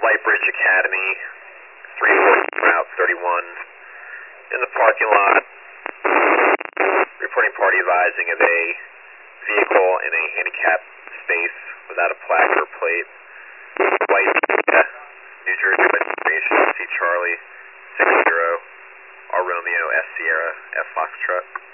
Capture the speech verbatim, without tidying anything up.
Lightbridge Academy, three forty Route thirty-one, in the parking lot, reporting party advising of a vehicle in a handicapped space without a plaque or plate, white, New Jersey registration, C Charlie, six zero, R Romeo, S Sierra, F Foxtrot.